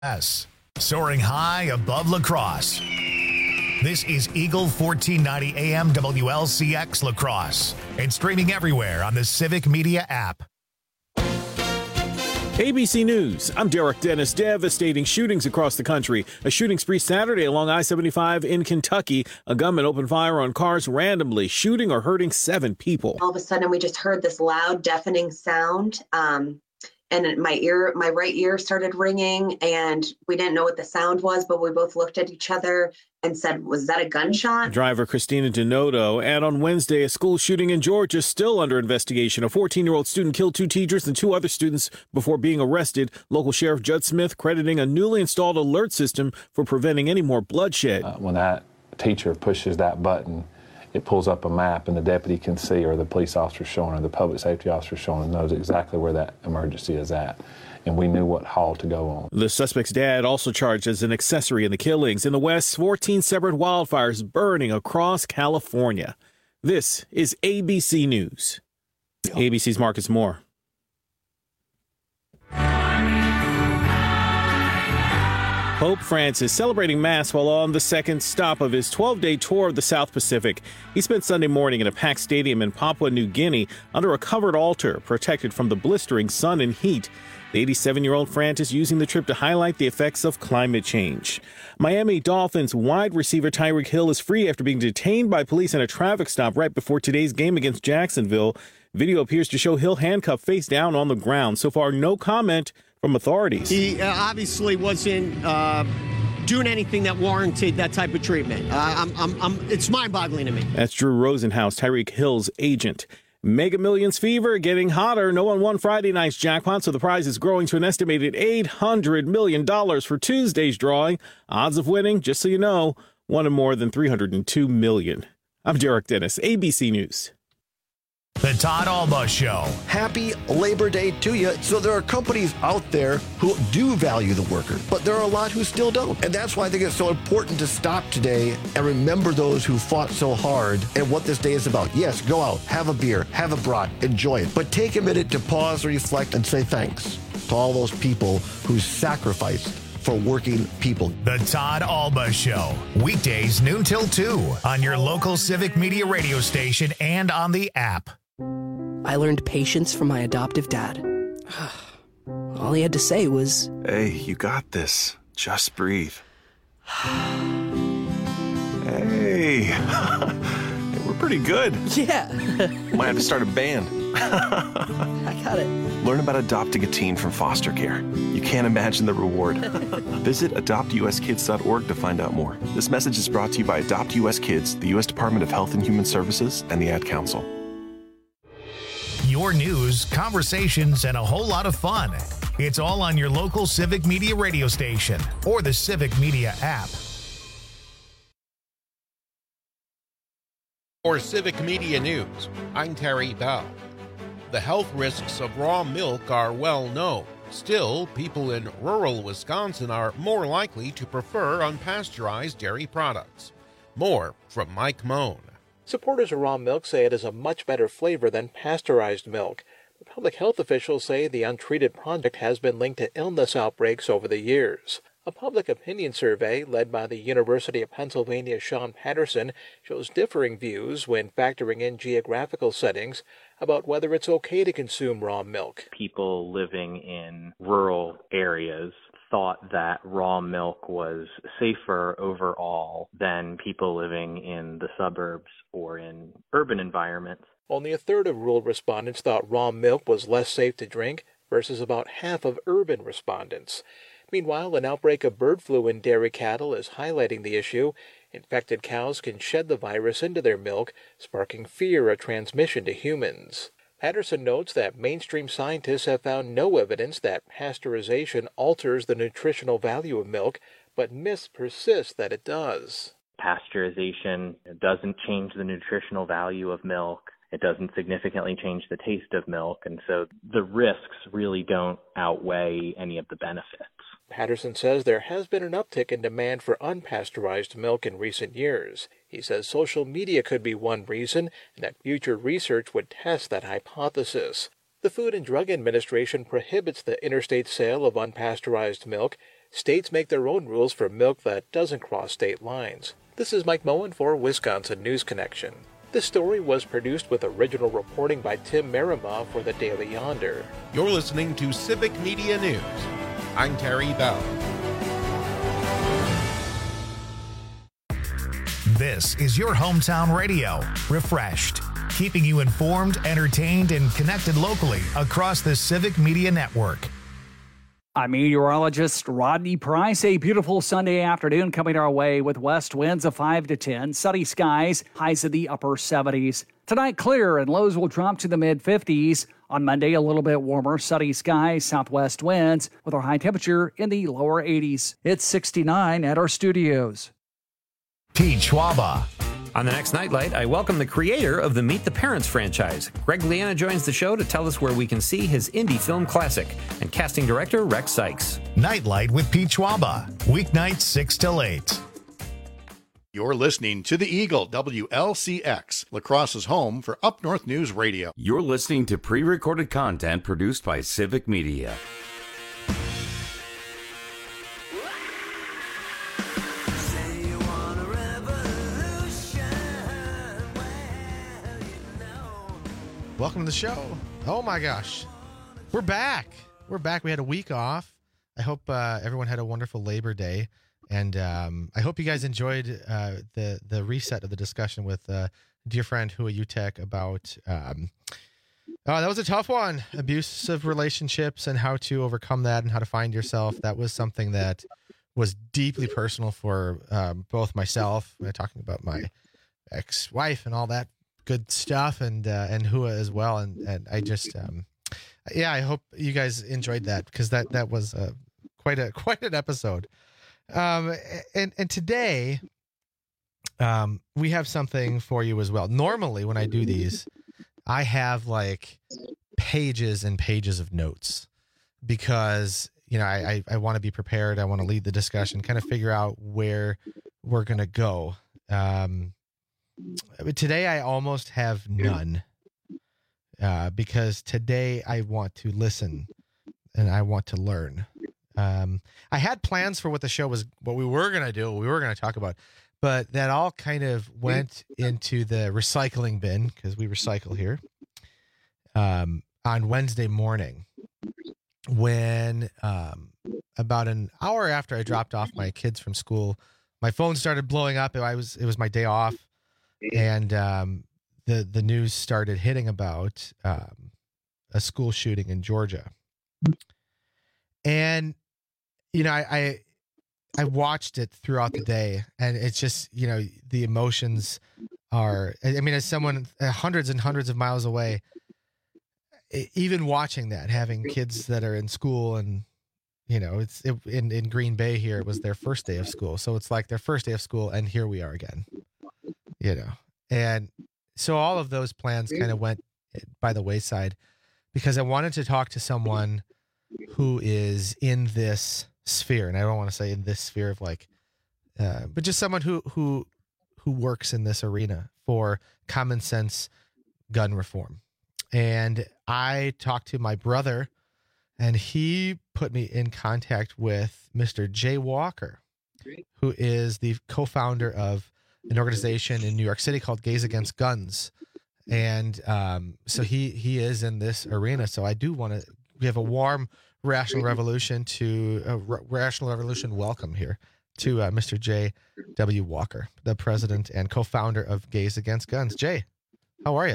S. Soaring high above La Crosse. This is Eagle 1490 AM WLCX La Crosse and streaming everywhere on the Civic Media app. ABC News, I'm Derek Dennis. Devastating shootings across the country. A shooting spree Saturday along I-75 in Kentucky. A gunman opened fire on cars randomly, shooting or hurting 7 people. All of a sudden, we just heard this loud, deafening sound. And my right ear started ringing, and we didn't know what the sound was, but we both looked at each other and said, was that a gunshot? Driver Christina Denoto. And on Wednesday, a school shooting in Georgia still under investigation. A 14-year-old student killed 2 teachers and 2 other students before being arrested. Local Sheriff Judd Smith crediting a newly installed alert system for preventing any more bloodshed. When that teacher pushes that button, it pulls up a map and the deputy can see, or the police officer showing, or the public safety officer showing, and knows exactly where that emergency is at. And we knew what hall to go on. The suspect's dad also charged as an accessory in the killings. In the West, 14 separate wildfires burning across California. This is ABC News. ABC's Marcus Moore. Pope Francis celebrating Mass while on the second stop of his 12-day tour of the South Pacific. He spent Sunday morning in a packed stadium in Papua New Guinea under a covered altar protected from the blistering sun and heat. The 87-year-old Francis using the trip to highlight the effects of climate change. Miami Dolphins wide receiver Tyreek Hill is free after being detained by police in a traffic stop right before today's game against Jacksonville. Video appears to show Hill handcuffed face down on the ground. So far, no comment from authorities. He obviously wasn't doing anything that warranted that type of treatment. It's mind-boggling to me. That's Drew Rosenhaus, Tyreek Hill's agent. Mega Millions fever getting hotter. No one won Friday night's jackpot, so the prize is growing to an estimated $800 million for Tuesday's drawing. Odds of winning, just so you know, one in more than $302 million. I'm Derek Dennis, ABC News. The Todd Alba Show. Happy Labor Day to you. So there are companies out there who do value the worker, but there are a lot who still don't. And that's why I think it's so important to stop today and remember those who fought so hard and what this day is about. Yes, go out, have a beer, have a brat, enjoy it. But take a minute to pause, reflect, and say thanks to all those people who sacrificed for working people. The Todd Alba Show. Weekdays noon till 2 on your local Civic Media radio station and on the app. I learned patience from my adoptive dad. All he had to say was, "Hey, you got this. Just breathe." Hey, we're pretty good. Yeah. Might have to start a band. I got it. Learn about adopting a teen from foster care. You can't imagine the reward. Visit adoptuskids.org to find out more. This message is brought to you by Adopt US Kids, the U.S. Department of Health and Human Services, and the Ad Council. Your news, conversations, and a whole lot of fun. It's all on your local Civic Media radio station or the Civic Media app. For Civic Media News, I'm Terry Bell. The health risks of raw milk are well known. Still, people in rural Wisconsin are more likely to prefer unpasteurized dairy products. More from Mike Moan. Supporters of raw milk say it is a much better flavor than pasteurized milk. But public health officials say the untreated product has been linked to illness outbreaks over the years. A public opinion survey led by the University of Pennsylvania's Sean Patterson shows differing views when factoring in geographical settings about whether it's okay to consume raw milk. People living in rural areas thought that raw milk was safer overall than people living in the suburbs or in urban environments. Only a third of rural respondents thought raw milk was less safe to drink versus about half of urban respondents. Meanwhile, an outbreak of bird flu in dairy cattle is highlighting the issue. Infected cows can shed the virus into their milk, sparking fear of transmission to humans. Patterson notes that mainstream scientists have found no evidence that pasteurization alters the nutritional value of milk, but myths persist that it does. Pasteurization doesn't change the nutritional value of milk. It doesn't significantly change the taste of milk, and so the risks really don't outweigh any of the benefits. Patterson says there has been an uptick in demand for unpasteurized milk in recent years. He says social media could be one reason, and that future research would test that hypothesis. The Food and Drug Administration prohibits the interstate sale of unpasteurized milk. States make their own rules for milk that doesn't cross state lines. This is Mike Moen for Wisconsin News Connection. This story was produced with original reporting by Tim Merima for the Daily Yonder. You're listening to Civic Media News. I'm Terry Bell. This is your hometown radio, Refreshed, keeping you informed, entertained, and connected locally across the Civic Media Network. I'm meteorologist Rodney Price. A beautiful Sunday afternoon coming our way with west winds of 5 to 10, sunny skies, highs in the upper 70s. Tonight clear and lows will drop to the mid-50s. On Monday, a little bit warmer, sunny skies, southwest winds with our high temperature in the lower 80s. It's 69 at our studios. Pete Schwaba. On the next Nightlight, I welcome the creator of the Meet the Parents franchise. Greg Liana joins the show to tell us where we can see his indie film classic, and casting director Rex Sykes. Nightlight with Pete Schwaba, weeknights 6 till 8. You're listening to the Eagle, WLCX, La Crosse's home for Up North News Radio. You're listening to pre-recorded content produced by Civic Media. Welcome to the show. Oh my gosh. We're back. We had a week off. I hope everyone had a wonderful Labor Day. And I hope you guys enjoyed the reset of the discussion with dear friend Hua Utek about that was a tough one. Abusive relationships and how to overcome that and how to find yourself. That was something that was deeply personal for both myself, talking about my ex-wife and all that good stuff, and Hua as well, and I just I hope you guys enjoyed that, because that was quite an episode. And today we have something for you as well. Normally when I do these, I have like pages and pages of notes, because I want to be prepared. I want to lead the discussion, kind of figure out where we're gonna go. But today I almost have none, because today I want to listen and I want to learn. I had plans for what the show was, what we were going to do, what we were going to talk about, but that all kind of went into the recycling bin, because we recycle here, on Wednesday morning, when about an hour after I dropped off my kids from school, my phone started blowing up. It was my day off. And the news started hitting about a school shooting in Georgia. And I watched it throughout the day, and it's just the emotions are. I mean, as someone hundreds and hundreds of miles away, even watching that, having kids that are in school, and in Green Bay here, it was their first day of school, so it's like their first day of school, and here we are again. And so all of those plans kind of went by the wayside, because I wanted to talk to someone who is in this sphere, and I don't want to say in this sphere of but just someone who works in this arena for common sense gun reform. And I talked to my brother, and he put me in contact with Mr. Jay Walker, who is the co-founder of an organization in New York City called Gays Against Guns. And so he is in this arena. So I do want to give a warm Rational Revolution welcome here to Mr. Jay W. Walker, the president and co-founder of Gays Against Guns. Jay, how are you?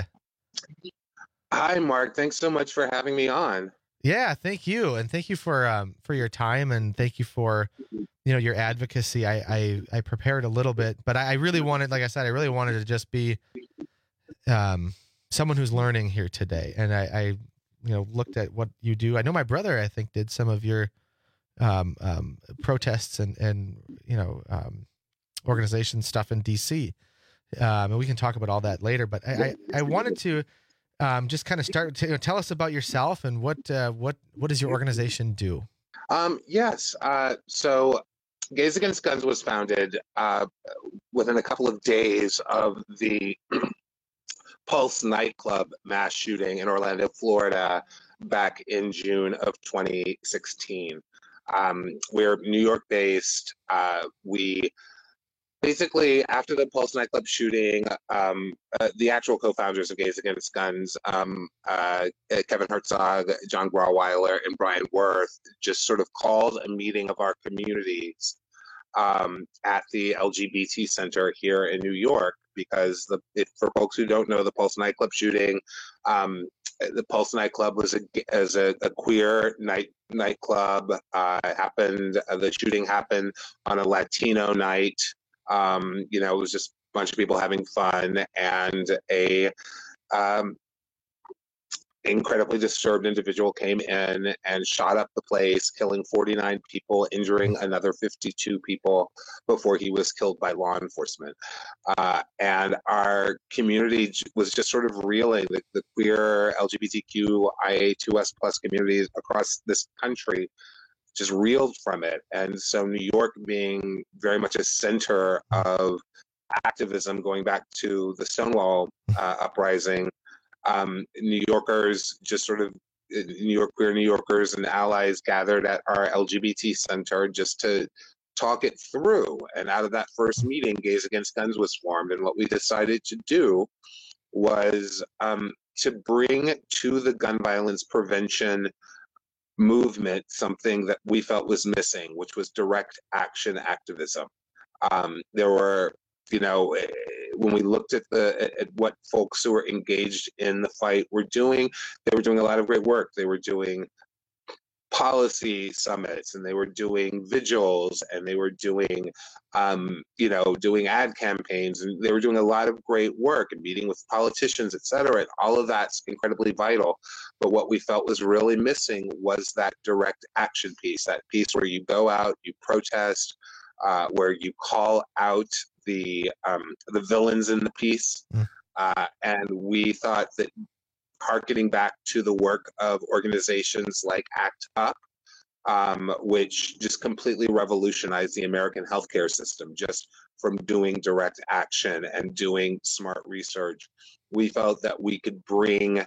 Hi, Mark. Thanks so much for having me on. Yeah, thank you. And thank you for your time, and thank you for your advocacy. I prepared a little bit, but I really wanted, like I said, I really wanted to just be someone who's learning here today. And I looked at what you do. I know my brother, I think, did some of your protests and organization stuff in DC. And we can talk about all that later. But I wanted to just kind of start to tell us about yourself and what does your organization do? Yes. So Gays Against Guns was founded within a couple of days of the Pulse nightclub mass shooting in Orlando, Florida, back in June of 2016. We're New York based. We basically, after the Pulse nightclub shooting, the actual co-founders of Gays Against Guns, Kevin Herzog, John Grauweiler, and Brian Worth, just sort of called a meeting of our communities at the LGBT Center here in New York, because for folks who don't know, the Pulse nightclub shooting, the Pulse nightclub was a queer nightclub. The shooting happened on a Latino night. It was just a bunch of people having fun, and a incredibly disturbed individual came in and shot up the place, killing 49 people, injuring another 52 people before he was killed by law enforcement. And our community was just sort of reeling. The queer LGBTQIA2S plus communities across this country just reeled from it. And so New York, being very much a center of activism going back to the Stonewall uprising, New Yorkers, just sort of queer New Yorkers and allies gathered at our LGBT center just to talk it through. And out of that first meeting, Gays Against Guns was formed. And what we decided to do was to bring to the gun violence prevention movement something that we felt was missing, which was direct action activism. There were, when we looked at what folks who were engaged in the fight were doing, they were doing a lot of great work. They were doing policy summits, and they were doing vigils, and they were doing, doing ad campaigns, and they were doing a lot of great work and meeting with politicians, et cetera. And all of that's incredibly vital. But what we felt was really missing was that direct action piece, that piece where you go out, you protest, where you call out the villains in the piece. And we thought that harkening back to the work of organizations like ACT UP, which just completely revolutionized the American healthcare system just from doing direct action and doing smart research, we felt that we could bring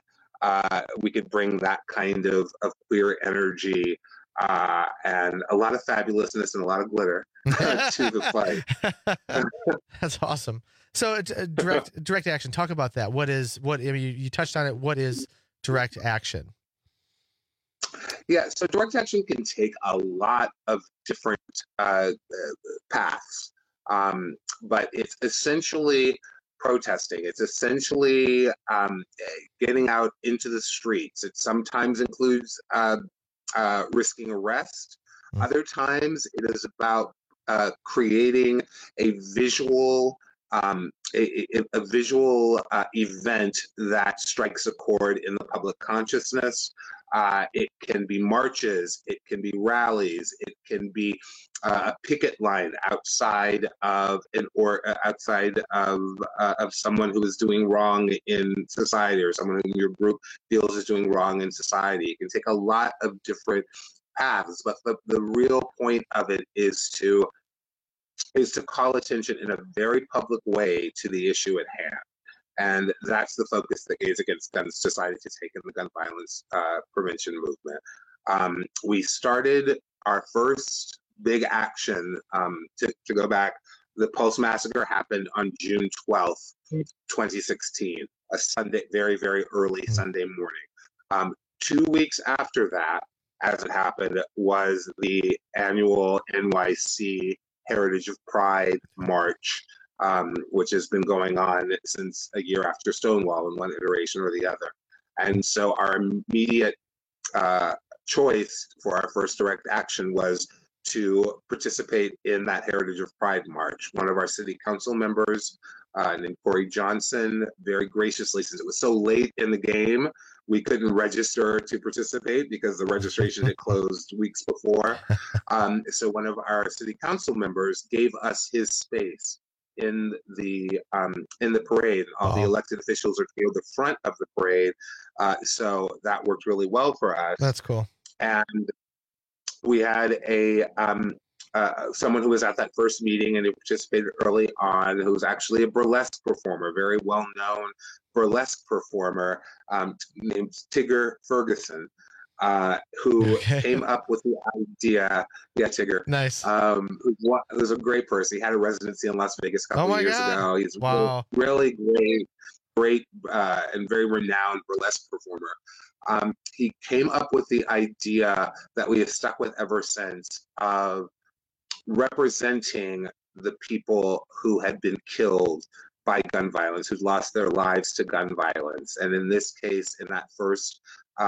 that kind of queer energy and a lot of fabulousness and a lot of glitter to the fight. That's awesome. So direct action. Talk about that. You touched on it. What is direct action? Yeah, so direct action can take a lot of different paths, but it's essentially protesting. It's essentially getting out into the streets. It sometimes includes risking arrest. Other times it is about creating a visual event that strikes a chord in the public consciousness. It can be marches, it can be rallies, it can be a picket line outside of someone who is doing wrong in society, or someone in your group feels is doing wrong in society. It can take a lot of different paths, but the real point of it is to call attention in a very public way to the issue at hand. And that's the focus that Gays Against Guns decided to take in the gun violence prevention movement. We started our first big action to go back. The Pulse Massacre happened on June 12th, 2016, a Sunday, very, very early Sunday morning. 2 weeks after that, as it happened, was the annual NYC Heritage of Pride March, which has been going on since a year after Stonewall in one iteration or the other. And so our immediate choice for our first direct action was to participate in that Heritage of Pride March. One of our city council members, named Corey Johnson, very graciously, since it was so late in the game, we couldn't register to participate because the registration had closed weeks before. So one of our city council members gave us his space in the parade. All the elected officials are near the front of the parade, so that worked really well for us. That's cool. And we had someone who was at that first meeting and who participated early on, who was actually a burlesque performer, very well-known burlesque performer, named Tigger Ferguson. who came up with the idea. Yeah, Tigger. Nice. Who was a great person. He had a residency in Las Vegas a couple years ago. He's really great, and very renowned burlesque performer. He came up with the idea that we have stuck with ever since of representing the people who had been killed by gun violence, who'd lost their lives to gun violence. And in this case, in that first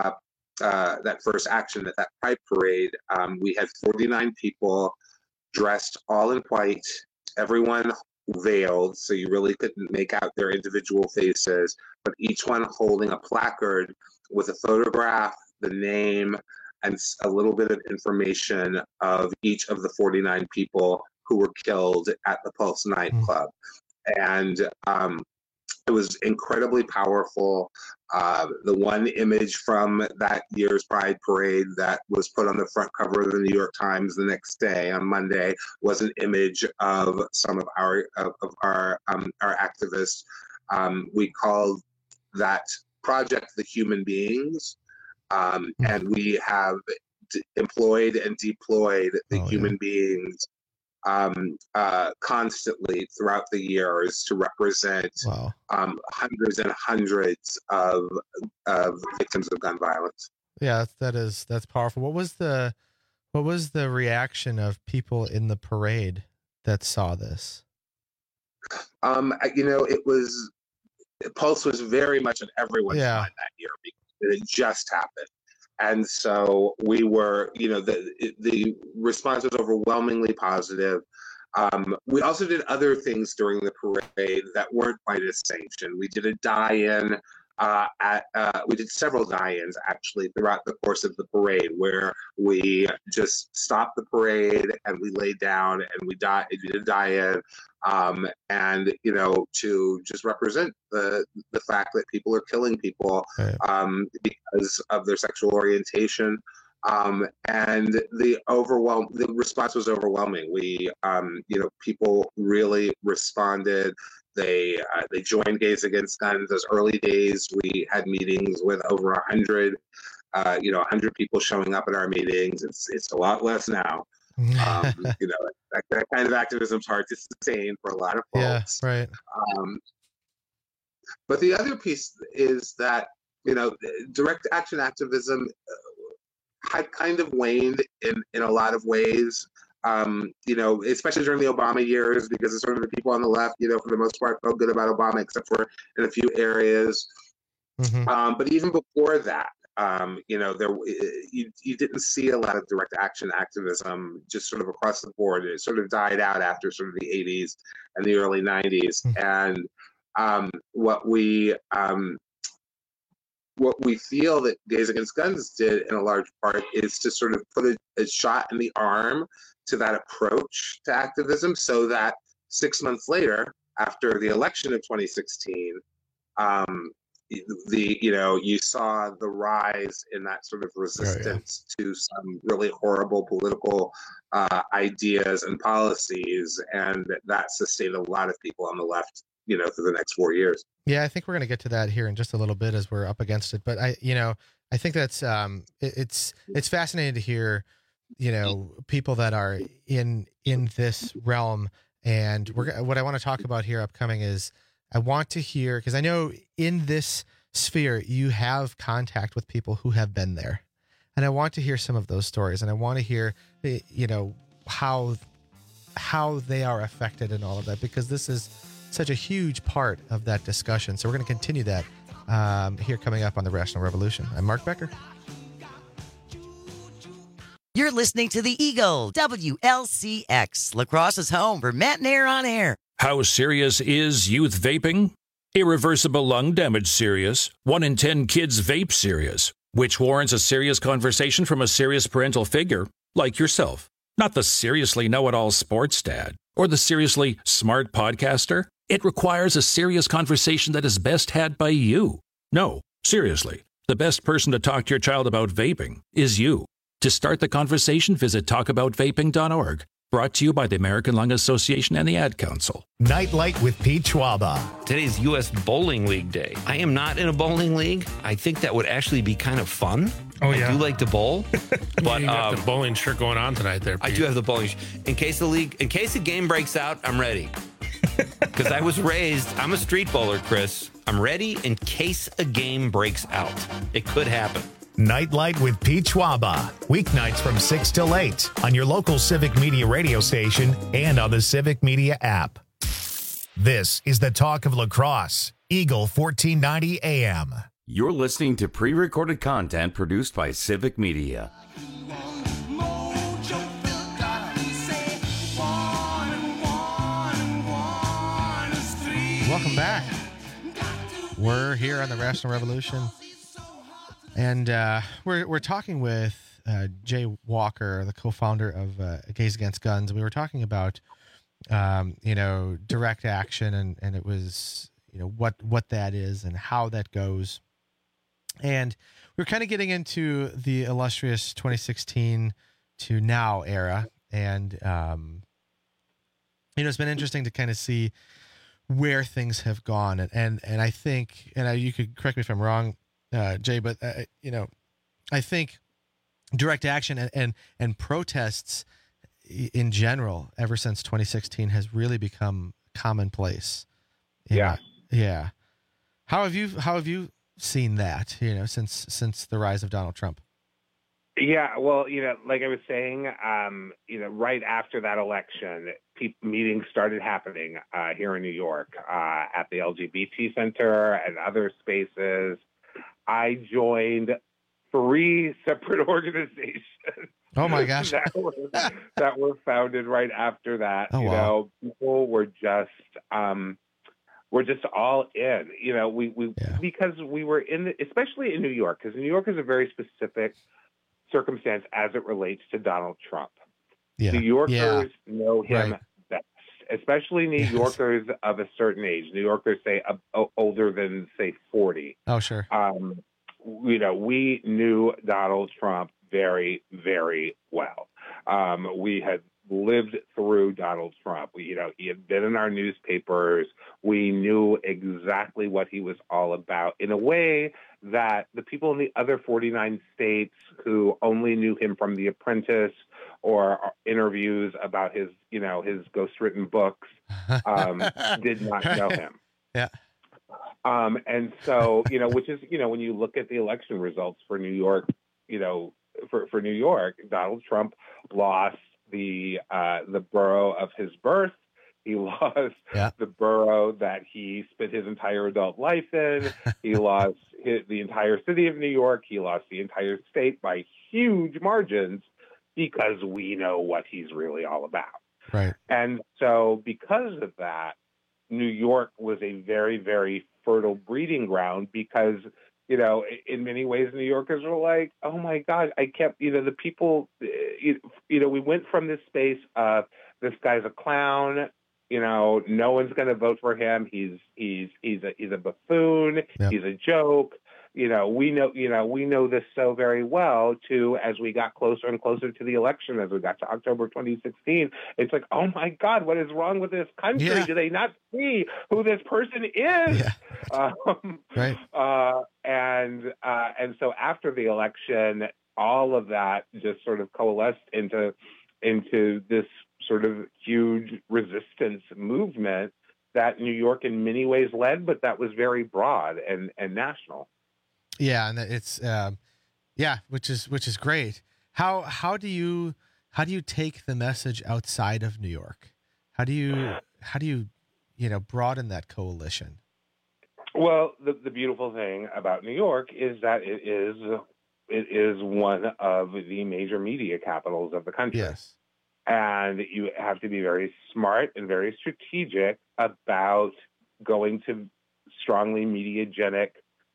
action at that Pride Parade, we had 49 people dressed all in white, everyone veiled, so you really couldn't make out their individual faces, but each one holding a placard with a photograph, the name, and a little bit of information of each of the 49 people who were killed at the Pulse nightclub. And it was incredibly powerful. The one image from that year's Pride Parade that was put on the front cover of the New York Times the next day, on Monday, was an image of some of our activists. We called that project The Human Beings, and we have employed and deployed the human beings constantly throughout the years to represent hundreds and hundreds of victims of gun violence. Yeah, that's powerful. What was the reaction of people in the parade that saw this? Pulse was very much on everyone's mind that year because it had just happened. And so we were, the response was overwhelmingly positive. We also did other things during the parade that weren't quite as sanctioned. We did a die-in. We did several die-ins actually throughout the course of the parade, where we just stopped the parade and we laid down and we did a die-in, and to just represent the fact that people are killing people because of their sexual orientation. And the response was overwhelming. We, people really responded. They joined Gays Against Guns. Those early days, we had meetings with over 100, 100 people showing up at our meetings. It's a lot less now. That kind of activism is hard to sustain for a lot of folks. Yeah, right. But the other piece is that, direct action activism had kind of waned in a lot of ways. Especially during the Obama years, because it's sort of the people on the left, for the most part, felt good about Obama, except for in a few areas. Mm-hmm. But even before that, you didn't see a lot of direct action activism just sort of across the board. It sort of died out after sort of the 80s and the early 90s. Mm-hmm. And what we feel that Gays Against Guns did in a large part is to sort of put a shot in the arm to that approach to activism, so that 6 months later, after the election of 2016, you saw the rise in that sort of resistance to some really horrible political ideas and policies, and that sustained a lot of people on the left, for the next 4 years. Yeah, I think we're going to get to that here in just a little bit as we're up against it. But I think that's it's fascinating to hear, people that are in this realm. And what I want to talk about here upcoming is I want to hear, because I know in this sphere you have contact with people who have been there, and I want to hear some of those stories, and I want to hear, how they are affected and all of that, because this is such a huge part of that discussion. So we're going to continue that here coming up on the Rational Revolution. I'm Mark Becker. You're listening to the Eagle, WLCX, La Crosse's home for Matt and Air on Air. How serious is youth vaping? Irreversible lung damage serious. 1 in 10 kids vape serious, which warrants a serious conversation from a serious parental figure like yourself. Not the seriously know-it-all sports dad or the seriously smart podcaster. It requires a serious conversation that is best had by you. No, seriously, the best person to talk to your child about vaping is you. To start the conversation, visit talkaboutvaping.org. Brought to you by the American Lung Association and the Ad Council. Nightlight with Pete Schwaba. Today's U.S. Bowling League Day. I am not in a bowling league. I think that would actually be kind of fun. Oh, yeah. I do like to bowl. But you got the bowling shirt going on tonight there, Pete. I do have the bowling shirt. In case the game breaks out, I'm ready. Because I was raised, I'm a street bowler, Chris. I'm ready in case a game breaks out. It could happen. Nightlight with Pete Schwaba. Weeknights from 6 till 8 on your local Civic Media radio station and on the Civic Media app. This is the talk of lacrosse. Eagle 1490 AM. You're listening to pre-recorded content produced by Civic Media. Welcome back. We're here on the Rational Revolution. And we're talking with Jay Walker, the co-founder of Gays Against Guns. We were talking about, direct action, and it was, what that is and how that goes. And we're kind of getting into the illustrious 2016 to now era. And, it's been interesting to kind of see where things have gone. And I think, you could correct me if I'm wrong, Jay, but I think direct action and protests in general, ever since 2016, has really become commonplace. Yeah. How have you seen that? Since the rise of Donald Trump. Yeah, well, like I was saying, right after that election, meetings started happening here in New York at the LGBT Center and other spaces. I joined 3 separate organizations. Oh my gosh! that were founded right after that. Oh, wow. People were just all in. Because we were especially in New York, because New York is a very specific circumstance as it relates to Donald Trump. Yeah. New Yorkers know him best, especially New Yes. Yorkers of a certain age. New Yorkers, say, older than, say, 40. Oh, sure. We knew Donald Trump very, very well. We had lived through Donald Trump. He had been in our newspapers. We knew exactly what he was all about in a way that the people in the other 49 states who only knew him from The Apprentice or interviews about his ghost-written books did not know him. Yeah. And so, which is, when you look at the election results for New York, for New York, Donald Trump lost the borough of his birth. He lost the borough that he spent his entire adult life in. He lost the entire city of New York. He lost the entire state by huge margins because we know what he's really all about. Right. And so because of that, New York was a very, very fertile breeding ground because, in many ways, New Yorkers were like, oh, my God, the people, we went from this space of this guy's a clown. No one's going to vote for him. He's a buffoon. Yep. He's a joke. We know this so very well too. As we got closer and closer to the election, as we got to October 2016, it's like, oh my God, what is wrong with this country? Yeah. Do they not see who this person is? Yeah. Right. And so after the election, all of that just sort of coalesced into this sort of huge resistance movement that New York in many ways led, but that was very broad and national. Yeah, and it's which is great. How do you take the message outside of New York? How do you broaden that coalition? Well, the beautiful thing about New York is that it is one of the major media capitals of the country. Yes. And you have to be very smart and very strategic about going to strongly mediagenic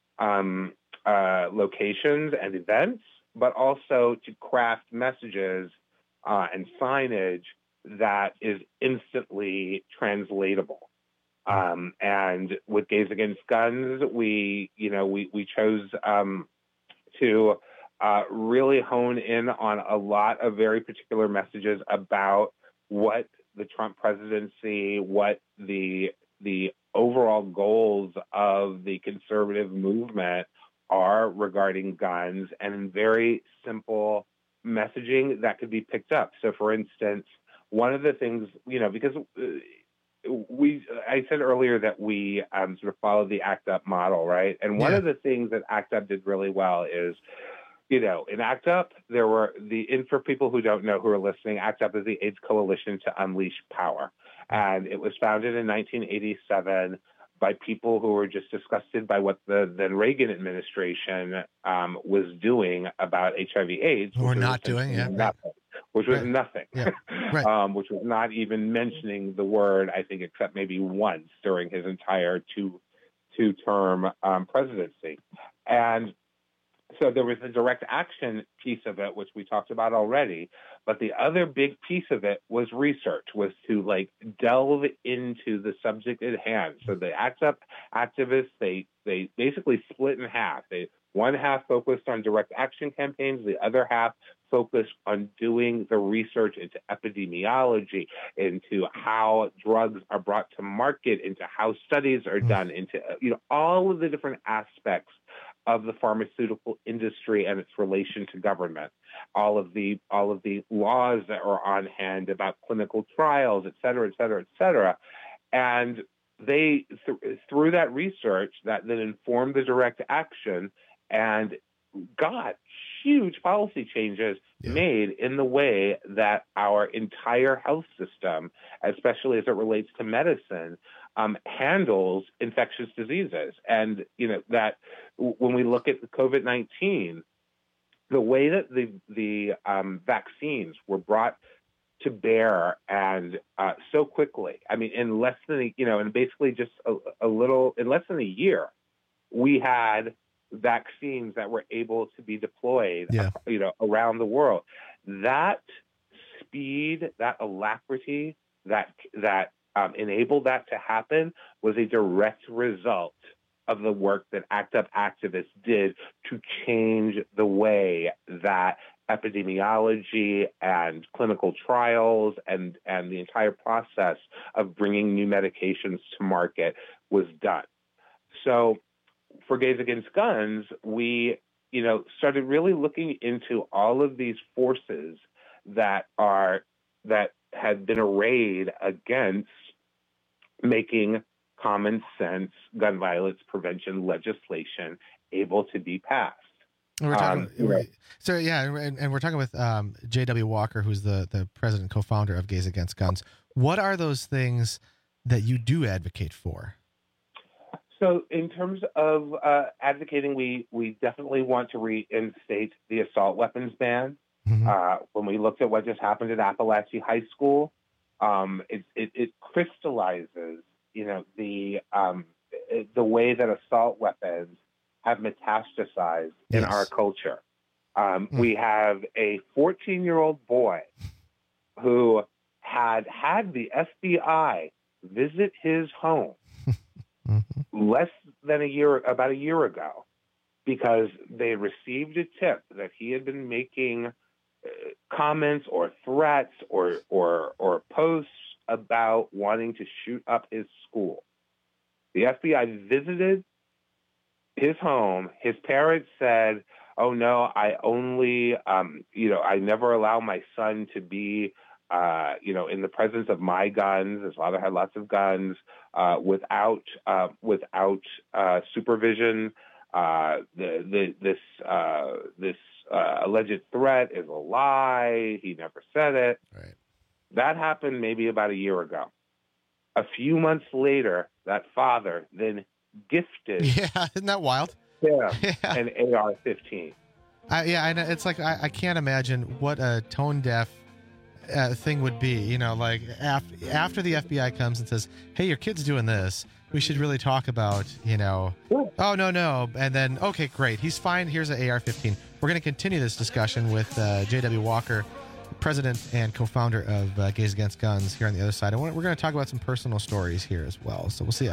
locations and events, but also to craft messages and signage that is instantly translatable. And with Gays Against Guns, we chose to really hone in on a lot of very particular messages about what the Trump presidency, what the overall goals of the conservative movement are regarding guns, and in very simple messaging that could be picked up. So, for instance, one of the things, because I said earlier that we sort of followed the ACT UP model, right? And one of the things that ACT UP did really well is, in ACT UP, there were and for people who don't know, who are listening, ACT UP is the AIDS Coalition to Unleash Power. And it was founded in 1987 by people who were just disgusted by what the then Reagan administration was doing about HIV/AIDS. Or not doing, nothing, which was nothing, which was not even mentioning the word, I think, except maybe once during his entire two-term presidency. And so there was the direct action piece of it, which we talked about already. But the other big piece of it was research, was to delve into the subject at hand. So the ACT UP activists, they basically split in half. One half focused on direct action campaigns. The other half focused on doing the research into epidemiology, into how drugs are brought to market, into how studies are done, into all of the different aspects of the pharmaceutical industry and its relation to government, all of the laws that are on hand about clinical trials, et cetera, et cetera, et cetera. And they, through that research, that then informed the direct action and got huge policy changes made in the way that our entire health system, especially as it relates to medicine, handles infectious diseases. And, that when we look at the COVID-19, the way that the vaccines were brought to bear and so quickly, I mean, in less than, and basically just in less than a year, we had vaccines that were able to be deployed, around the world. That speed, that alacrity, that enabled that to happen was a direct result of the work that ACT UP activists did to change the way that epidemiology and clinical trials and the entire process of bringing new medications to market was done. So for Gays Against Guns, we, started really looking into all of these forces that had been arrayed against making common sense gun violence prevention legislation able to be passed. And we're talking, and we're talking with J.W. Walker, who's the president and co-founder of Gays Against Guns. What are those things that you do advocate for? So in terms of advocating, we definitely want to reinstate the assault weapons ban. Mm-hmm. When we looked at what just happened at Appalachia High School, it crystallizes, the way that assault weapons have metastasized in our culture. We have a 14-year-old boy who had the FBI visit his home about a year ago, because they received a tip that he had been making comments or threats or posts about wanting to shoot up his school. The FBI visited his home. His parents said, "Oh no, I only, I never allow my son to be, in the presence of my guns." His father had lots of guns, without supervision. This alleged threat is a lie. He never said it. Right. That happened maybe about a year ago. A few months later, that father then gifted. Yeah, isn't that wild? Yeah, an AR-15. I know. It's like I can't imagine what a tone deaf thing would be. After the FBI comes and says, "Hey, your kid's doing this. We should really talk about, oh, no. And then, okay, great. He's fine. Here's an AR-15. We're going to continue this discussion with J.W. Walker, president and co-founder of Gays Against Guns, here on the other side. And we're going to talk about some personal stories here as well. So we'll see you.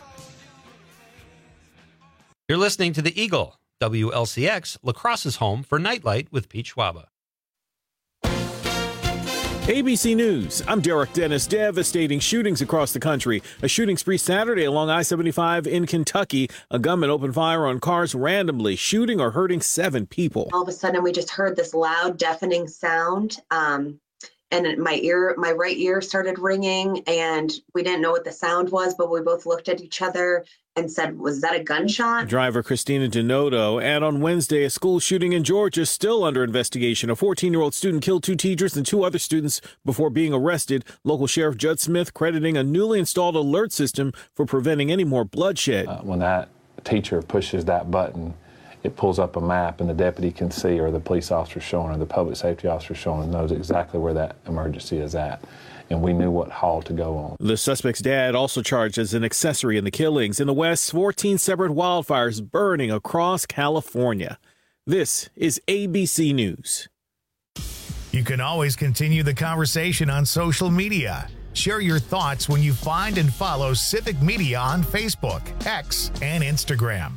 You're listening to The Eagle, WLCX, La Crosse's home for Nightlight with Pete Schwaba. ABC News, I'm Derek Dennis. Devastating shootings across the country. A shooting spree Saturday along I-75 in Kentucky. A gunman opened fire on cars randomly, shooting or hurting 7 people. All of a sudden, we just heard this loud, deafening sound. And my right ear started ringing, and we didn't know what the sound was, but we both looked at each other and said, was that a gunshot? Driver Christina Denoto. And on Wednesday, a school shooting in Georgia still under investigation. A 14-year-old student killed 2 teachers and 2 other students before being arrested. Local Sheriff Judd Smith crediting a newly installed alert system for preventing any more bloodshed. When that teacher pushes that button, it pulls up a map, and the deputy can see, or the police officer showing, or the public safety officer showing, knows exactly where that emergency is at. And we knew what hall to go on. The suspect's dad also charged as an accessory in the killings. In the West, 14 separate wildfires burning across California. This is ABC News. You can always continue the conversation on social media. Share your thoughts when you find and follow Civic Media on Facebook, X, and Instagram.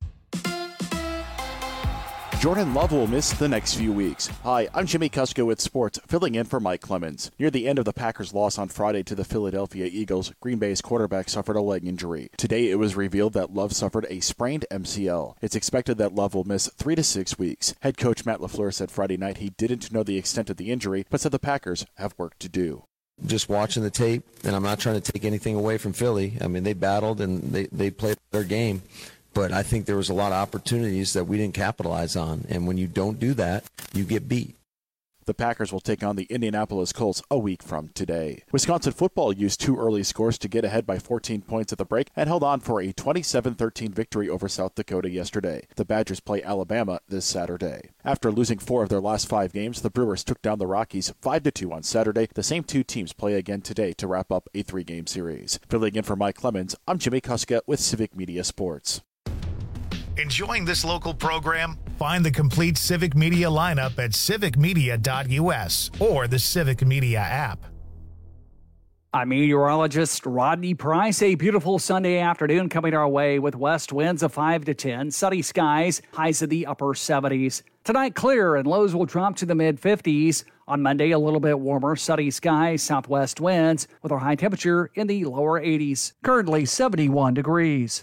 Jordan Love will miss the next few weeks. Hi, I'm Jimmy Kusko with Sports, filling in for Mike Clemens. Near the end of the Packers' loss on Friday to the Philadelphia Eagles, Green Bay's quarterback suffered a leg injury. Today, it was revealed that Love suffered a sprained MCL. It's expected that Love will miss 3 to 6 weeks. Head coach Matt LaFleur said Friday night he didn't know the extent of the injury, but said the Packers have work to do. Just watching the tape, and I'm not trying to take anything away from Philly. I mean, they battled and they played their game. But I think there was a lot of opportunities that we didn't capitalize on. And when you don't do that, you get beat. The Packers will take on the Indianapolis Colts a week from today. Wisconsin football used 2 early scores to get ahead by 14 points at the break and held on for a 27-13 victory over South Dakota yesterday. The Badgers play Alabama this Saturday. After losing 4 of their last 5 games, the Brewers took down the Rockies 5-2 on Saturday. The same 2 teams play again today to wrap up a 3-game series. Filling in for Mike Clemens, I'm Jimmy Kuska with Civic Media Sports. Enjoying this local program? Find the complete Civic Media lineup at civicmedia.us or the Civic Media app. I'm meteorologist Rodney Price. A beautiful Sunday afternoon coming our way with west winds of 5 to 10, sunny skies, highs in the upper 70s. Tonight clear and lows will drop to the mid-50s. On Monday, a little bit warmer, sunny skies, southwest winds with our high temperature in the lower 80s. Currently 71 degrees.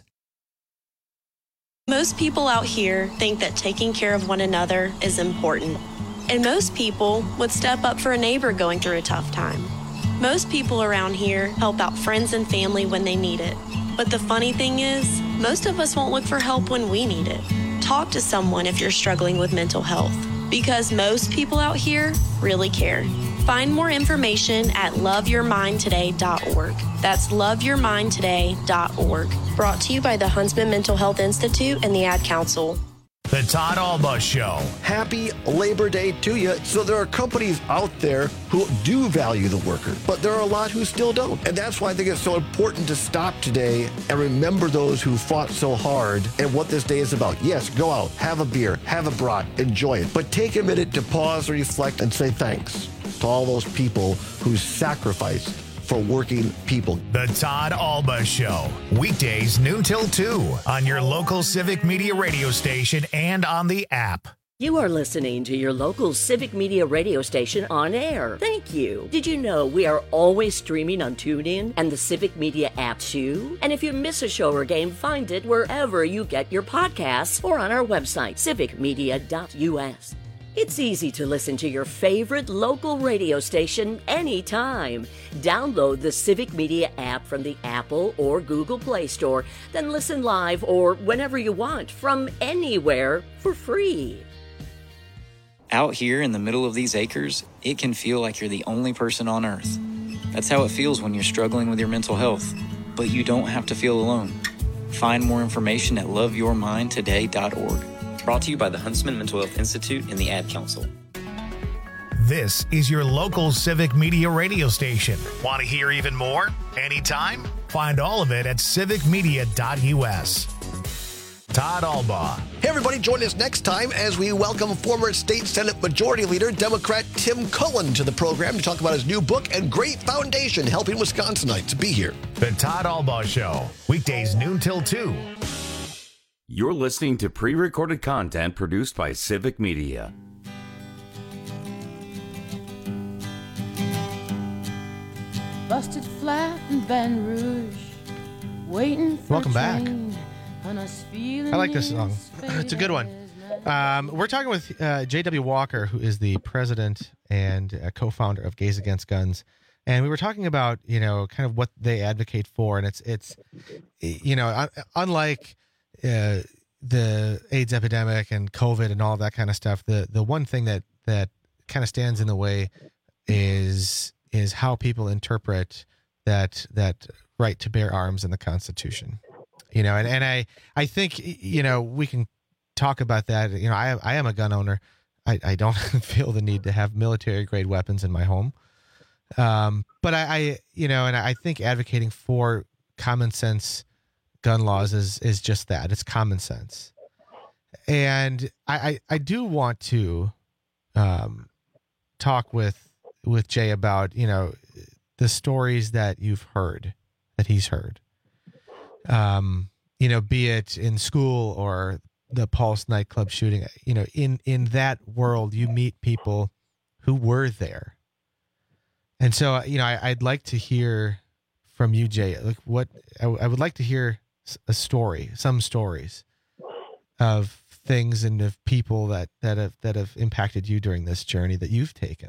Most people out here think that taking care of one another is important. And most people would step up for a neighbor going through a tough time. Most people around here help out friends and family when they need it. But the funny thing is, most of us won't look for help when we need it. Talk to someone if you're struggling with mental health, because most people out here really care. Find more information at loveyourmindtoday.org. That's loveyourmindtoday.org. Brought to you by the Huntsman Mental Health Institute and the Ad Council. The Todd Alba Show. Happy Labor Day to you. So there are companies out there who do value the worker, but there are a lot who still don't. And that's why I think it's so important to stop today and remember those who fought so hard and what this day is about. Yes, go out, have a beer, have a brat, enjoy it. But take a minute to pause, reflect, and say thanks to all those people who sacrificed for working people. The Todd Alba Show. Weekdays noon till 2 on your local Civic Media radio station and on the app. You are listening to your local Civic Media radio station on air. Thank you. Did you know we are always streaming on TuneIn and the Civic Media app too? And if you miss a show or game, find it wherever you get your podcasts or on our website, civicmedia.us. It's easy to listen to your favorite local radio station anytime. Download the Civic Media app from the Apple or Google Play Store, then listen live or whenever you want from anywhere for free. Out here in the middle of these acres, it can feel like you're the only person on Earth. That's how it feels when you're struggling with your mental health. But you don't have to feel alone. Find more information at loveyourmindtoday.org. Brought to you by the Huntsman Mental Health Institute and the Ad Council. This is your local Civic Media radio station. Want to hear even more? Anytime? Find all of it at civicmedia.us. Todd Alba. Hey, everybody, join us next time as we welcome former State Senate Majority Leader, Democrat Tim Cullen, to the program to talk about his new book and great foundation helping Wisconsinites. Be here. The Todd Alba Show. Weekdays noon till 2. You're listening to pre-recorded content produced by Civic Media. busted flat in Baton Rouge, waiting for Welcome back. I like this song. It's a good one. We're talking with J.W. Walker, who is the president and co-founder of Gays Against Guns. And we were talking about, kind of what they advocate for. And it's unlike the AIDS epidemic and COVID and all of that kind of stuff, the one thing that kind of stands in the way is how people interpret that right to bear arms in the Constitution. And I think, we can talk about that. I am a gun owner. I don't feel the need to have military grade weapons in my home. But I think advocating for common sense gun laws is just that. It's common sense. And I do want to, talk with Jay about, the stories that you've heard, that he's heard, be it in school or the Pulse nightclub shooting. In that world, you meet people who were there. And so, I'd like to hear from you, Jay. Like, what I would like to hear some stories of things and of people that have impacted you during this journey that you've taken.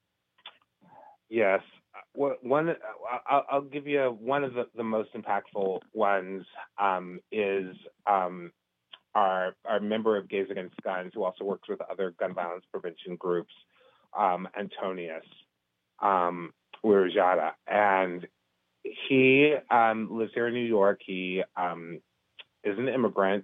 Yes. I'll give you one of the most impactful ones is our member of Gays Against Guns, who also works with other gun violence prevention groups, Antonius Wirajada. And he lives here in New York. He is an immigrant,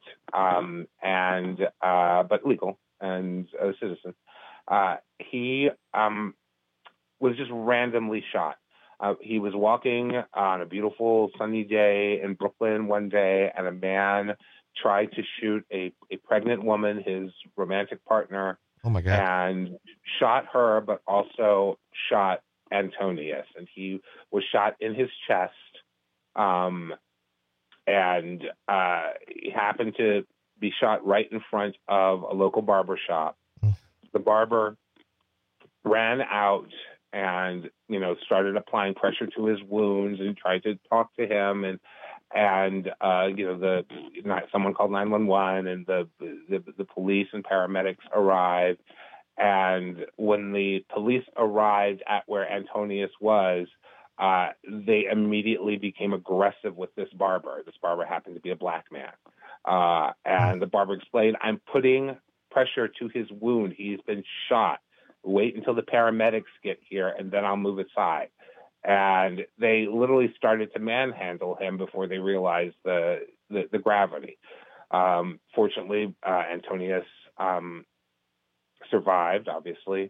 but legal and a citizen. He was just randomly shot. He was walking on a beautiful sunny day in Brooklyn one day, and a man tried to shoot a pregnant woman, his romantic partner. Oh my God. And shot her, but also shot Antonius. And he was shot in his chest. And he happened to be shot right in front of a local barber shop. The barber ran out and, started applying pressure to his wounds and tried to talk to him. And someone called 911, and the police and paramedics arrived. And when the police arrived at where Antonius was, they immediately became aggressive with this barber. This barber happened to be a black man. And the barber explained, "I'm putting pressure to his wound. He's been shot. Wait until the paramedics get here, and then I'll move aside." And they literally started to manhandle him before they realized the gravity. Fortunately, Antonius survived, obviously.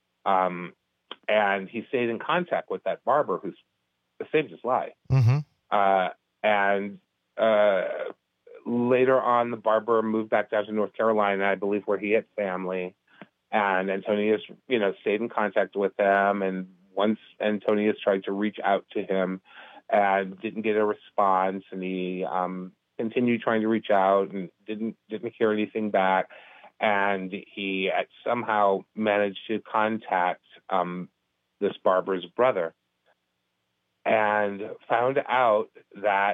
And he stayed in contact with that barber who saved his life. Mm-hmm. And later on, the barber moved back down to North Carolina, I believe, where he had family. And Antonius, stayed in contact with them. And once Antonius tried to reach out to him and didn't get a response, and he continued trying to reach out and didn't hear anything back. And he somehow managed to contact this barber's brother and found out that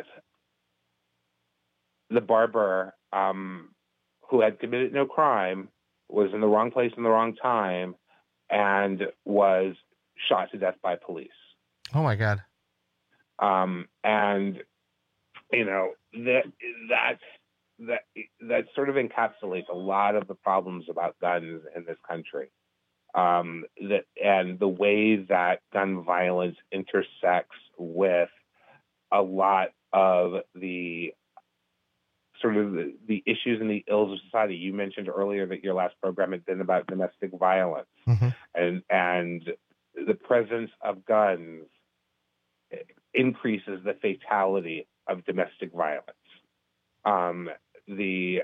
the barber, who had committed no crime, was in the wrong place in the wrong time and was shot to death by police. Oh my God. And that sort of encapsulates a lot of the problems about guns in this country. And the way that gun violence intersects with a lot of the sort of the issues and the ills of society. You mentioned earlier that your last program had been about domestic violence, and the presence of guns increases the fatality of domestic violence. The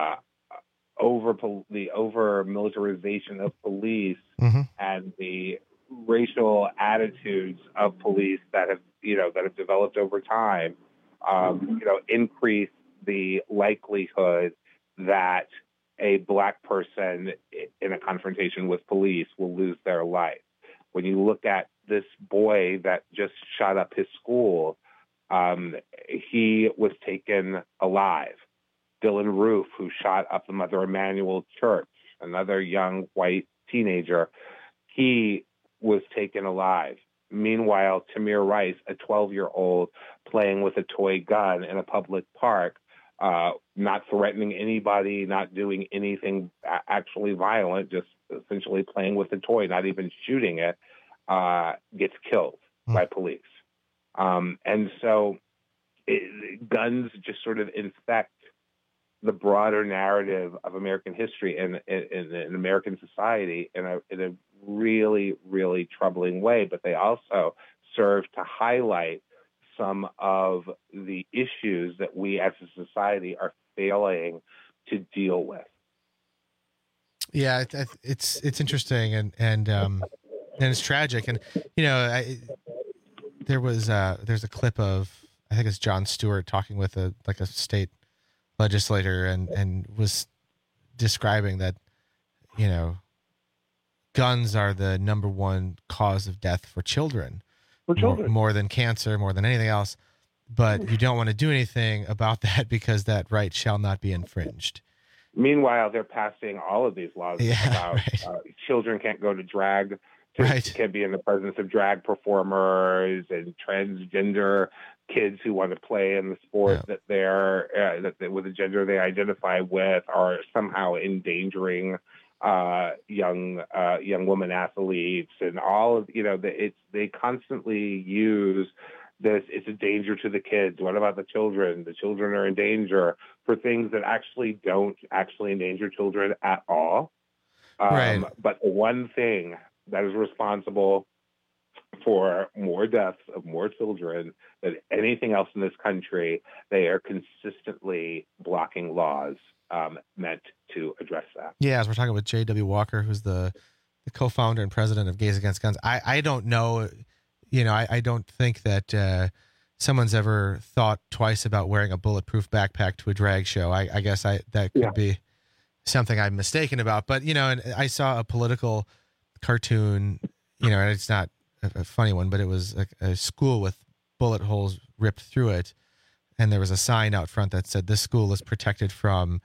over militarization of police and the racial attitudes of police that have developed over time, increase the likelihood that a black person in a confrontation with police will lose their life. When you look at this boy that just shot up his school, he was taken alive. Dylan Roof, who shot up the Mother Emanuel Church, another young white teenager, he was taken alive. Meanwhile, Tamir Rice, a 12-year-old, playing with a toy gun in a public park, not threatening anybody, not doing anything actually violent, just essentially playing with the toy, not even shooting it, gets killed by police. And so guns just sort of infect the broader narrative of American history and in American society in a really, really troubling way. But they also serve to highlight some of the issues that we as a society are failing to deal with. Yeah, it's interesting and it's tragic. And there's a clip of, I think it's Jon Stewart talking with a state legislator and was describing that, guns are the number one cause of death for children. More than cancer, more than anything else. But you don't want to do anything about that because that right shall not be infringed. Meanwhile, they're passing all of these laws about children can't go to drag, can't be in the presence of drag performers, and transgender kids who want to play in the sport that with the gender they identify with are somehow endangering young women athletes, and all of they constantly use this. It's a danger to the kids. What about the children? The children are in danger for things that actually don't actually endanger children at all. But the one thing that is responsible for more deaths of more children than anything else in this country, they are consistently blocking laws meant to address that. Yeah, as we're talking with J.W. Walker, who's the co-founder and president of Gays Against Guns. I don't know, I don't think that someone's ever thought twice about wearing a bulletproof backpack to a drag show. I guess that could be something I'm mistaken about. But, and I saw a political cartoon, and it's not a funny one, but it was a school with bullet holes ripped through it. And there was a sign out front that said, this school is protected from,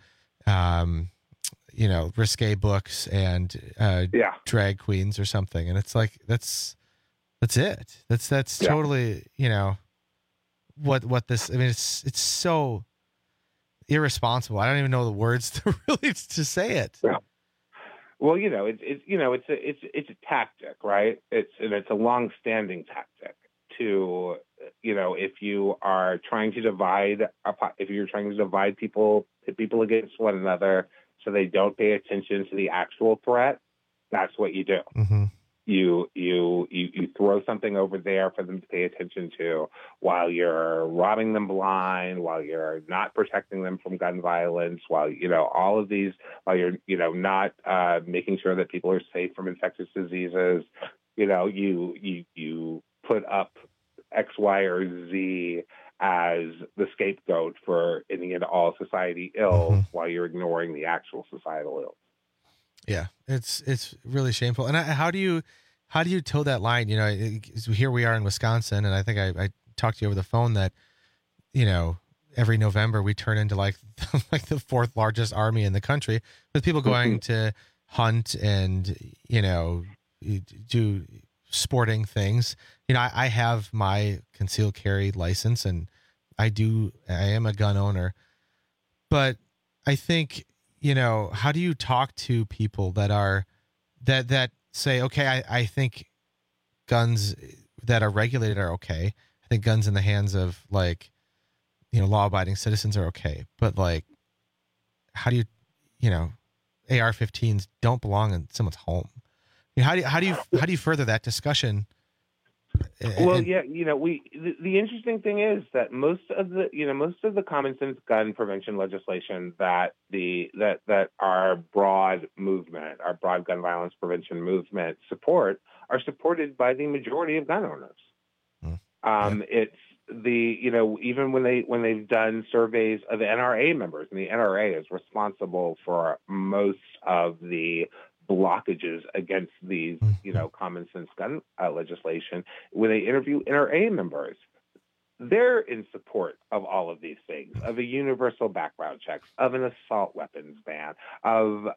risque books and drag queens or something. And it's like, that's it. That's totally, what this, it's so irresponsible. I don't even know the words to say it. Yeah. Well, it's a tactic, right? It's a long-standing tactic to, if you are trying to divide people against one another so they don't pay attention to the actual threat, that's what you do. Mm-hmm. You throw something over there for them to pay attention to while you're robbing them blind, while you're not protecting them from gun violence, while all of these, while you're not making sure that people are safe from infectious diseases. You put up X, Y, or Z as the scapegoat for any and all society ills while you're ignoring the actual societal ills. Yeah, it's really shameful. And how do you toe that line? Here we are in Wisconsin, and I think I talked to you over the phone that, every November we turn into like the fourth largest army in the country with people going to hunt and, do sporting things. I have my concealed carry license and I am a gun owner, but I think, how do you talk to people that say, okay, I think guns that are regulated are okay. I think guns in the hands of law-abiding citizens are okay. But how do you, AR-15s don't belong in someone's home. How do you further that discussion? Well, the interesting thing is that most of the common sense gun prevention legislation that our broad gun violence prevention movement are supported by the majority of gun owners. It's even when they've done surveys of the NRA members, and the NRA is responsible for most of the blockages against these, common sense gun legislation. When they interview NRA members, they're in support of all of these things, of a universal background checks, of an assault weapons ban, of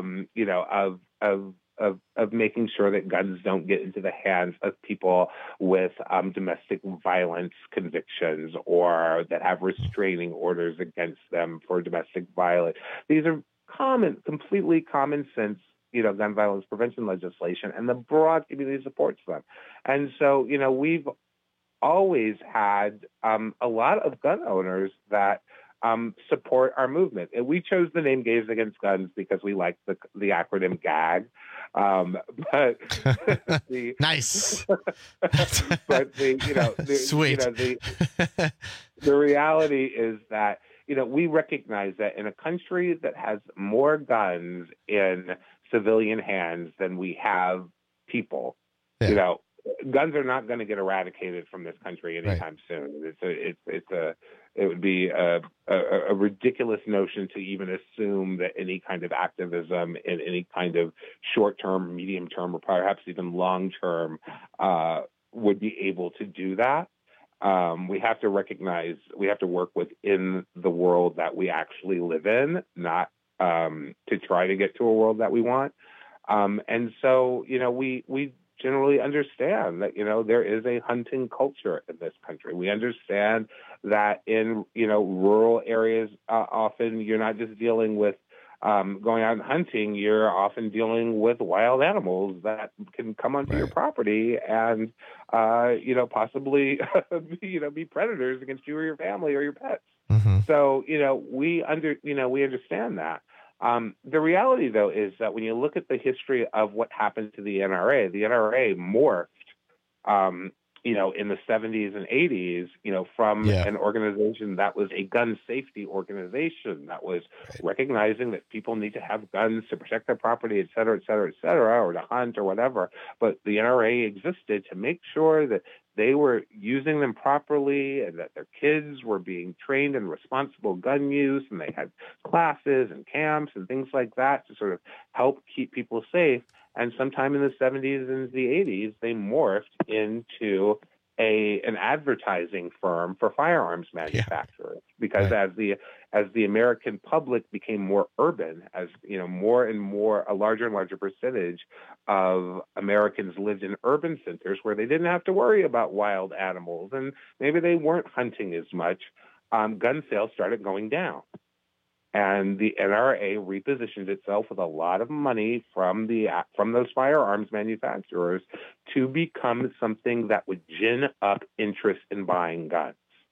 making sure that guns don't get into the hands of people with domestic violence convictions or that have restraining orders against them for domestic violence. These are completely common sense, gun violence prevention legislation, and the broad community supports them. And so, we've always had a lot of gun owners that support our movement. And we chose the name Gays Against Guns because we like the acronym GAG. But nice. But Sweet. The reality is that we recognize that in a country that has more guns in civilian hands than we have people, guns are not going to get eradicated from this country anytime soon. It would be a ridiculous notion to even assume that any kind of activism in any kind of short-term, medium-term, or perhaps even long-term would be able to do that. We have to recognize, we have to work within the world that we actually live in, not to try to get to a world that we want. And so, we generally understand that, there is a hunting culture in this country. We understand that in, rural areas, often you're not just dealing with going out and hunting, you're often dealing with wild animals that can come onto your property and, possibly, be predators against you or your family or your pets. Mm-hmm. So, we understand that. The reality, though, is that when you look at the history of what happened to the NRA morphed, in the 70s and 80s, from an organization that was a gun safety organization that was recognizing that people need to have guns to protect their property, et cetera, or to hunt or whatever. But the NRA existed to make sure that they were using them properly and that their kids were being trained in responsible gun use, and they had classes and camps and things like that to sort of help keep people safe. And sometime in the 70s and the 80s, they morphed into an advertising firm for firearms manufacturers, because as the American public became more urban, as more and more, a larger and larger percentage of Americans lived in urban centers where they didn't have to worry about wild animals and maybe they weren't hunting as much, gun sales started going down. And the NRA repositioned itself with a lot of money from those firearms manufacturers to become something that would gin up interest in buying guns.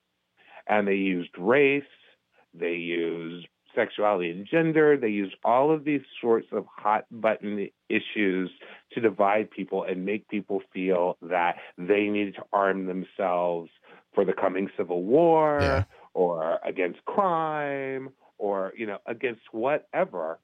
And they used race, they used sexuality and gender, they used all of these sorts of hot button issues to divide people and make people feel that they needed to arm themselves for the coming civil war or against crime or, against whatever,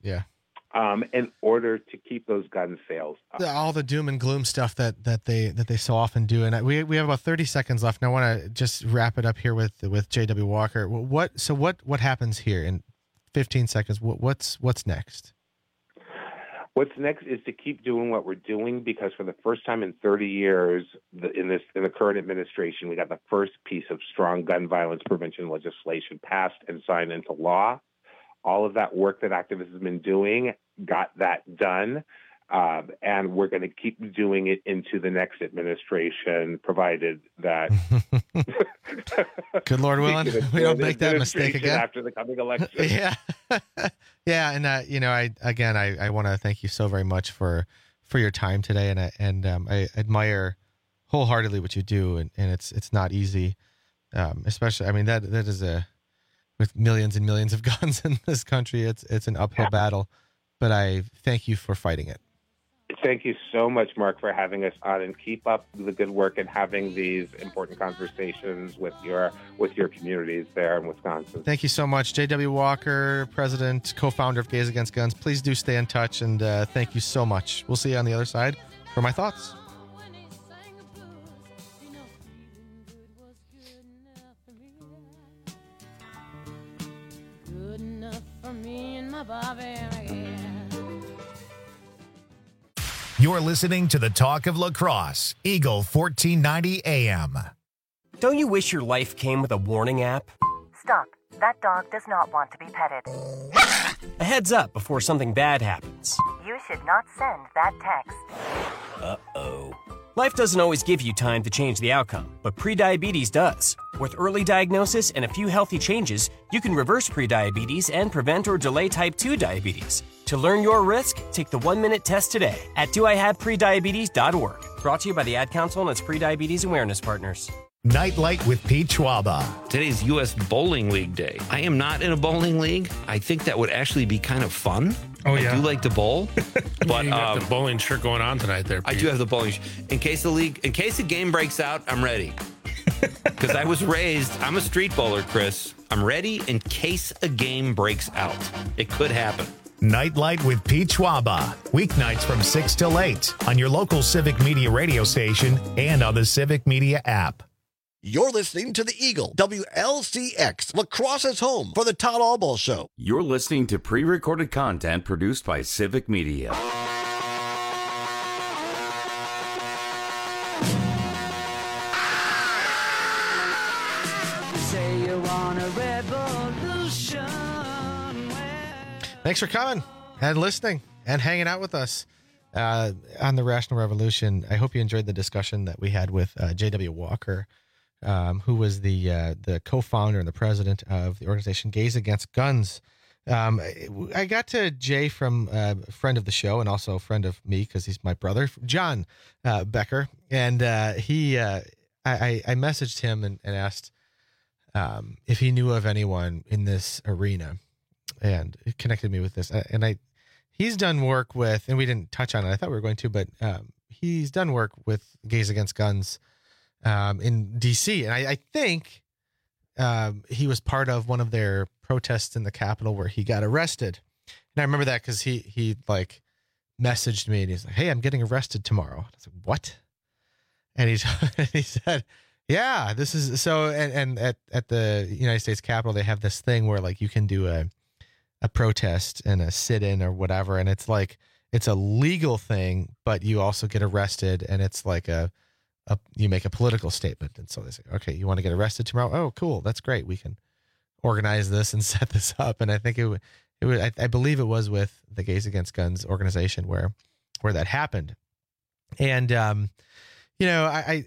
in order to keep those gun sales up. All the doom and gloom stuff that they so often do. And we have about 30 seconds left, and I want to just wrap it up here with J.W. Walker. What happens here in 15 seconds? What's next? What's next is to keep doing what we're doing, because for the first time in 30 years, in the current administration, we got the first piece of strong gun violence prevention legislation passed and signed into law. All of that work that activists have been doing got that done, and we're going to keep doing it into the next administration, provided that good Lord willing, we don't make that mistake again after the coming election. Yeah, and I want to thank you so very much for your time today, and I admire wholeheartedly what you do, and it's not easy, especially. I mean that is with millions and millions of guns in this country, it's an uphill battle, but I thank you for fighting it. Thank you so much, Mark, for having us on, and keep up the good work and having these important conversations with your communities there in Wisconsin. Thank you so much. J.W. Walker, president, co-founder of Gays Against Guns. Please do stay in touch, and thank you so much. We'll see you on the other side for my thoughts. You're listening to the Talk of Lacrosse, Eagle 1490 AM. Don't you wish your life came with a warning app? Stop. That dog does not want to be petted. A heads up before something bad happens. You should not send that text. Uh-oh. Life doesn't always give you time to change the outcome, but prediabetes does. With early diagnosis and a few healthy changes, you can reverse prediabetes and prevent or delay type 2 diabetes. To learn your risk, take the 1-minute test today at doihaveprediabetes.org. Brought to you by the Ad Council and its prediabetes awareness partners. Nightlight with Pete Schwaba. Today's U.S. Bowling League Day. I am not in a bowling league. I think that would actually be kind of fun. Oh, yeah. I do like to bowl. But you got the bowling shirt going on tonight there, Pete. I do have the bowling shirt. In case the game breaks out, I'm ready. Because I was raised, I'm a street bowler, Chris. I'm ready in case a game breaks out. It could happen. Nightlight with Pete Schwaba. Weeknights from 6 till 8 on your local Civic Media radio station and on the Civic Media app. You're listening to the Eagle, WLCX, Lacrosse's home for the Todd Allball Show. You're listening to pre-recorded content produced by Civic Media. Say you want a revolution. Thanks for coming and listening and hanging out with us on the Rational Revolution. I hope you enjoyed the discussion that we had with J.W. Walker, who was the co-founder and the president of the organization Gays Against Guns. I got to Jay from a friend of the show and also a friend of me because he's my brother, John Becker, and I messaged him and asked if he knew of anyone in this arena, and it connected me with this. And he's done work with, and we didn't touch on it. I thought we were going to, but he's done work with Gays Against Guns in DC, and I think he was part of one of their protests in the Capitol where he got arrested. And I remember that because he like messaged me and he's like, "Hey, I'm getting arrested tomorrow." I was like, "What?" And he said, "Yeah, this is so." And at the United States Capitol, they have this thing where like you can do a protest and a sit-in or whatever, and it's like it's a legal thing, but you also get arrested, and it's like you make a political statement. And so they say, "Okay, you want to get arrested tomorrow? Oh, cool, that's great. We can organize this and set this up." And I think I believe it was with the Gays Against Guns organization where that happened. And I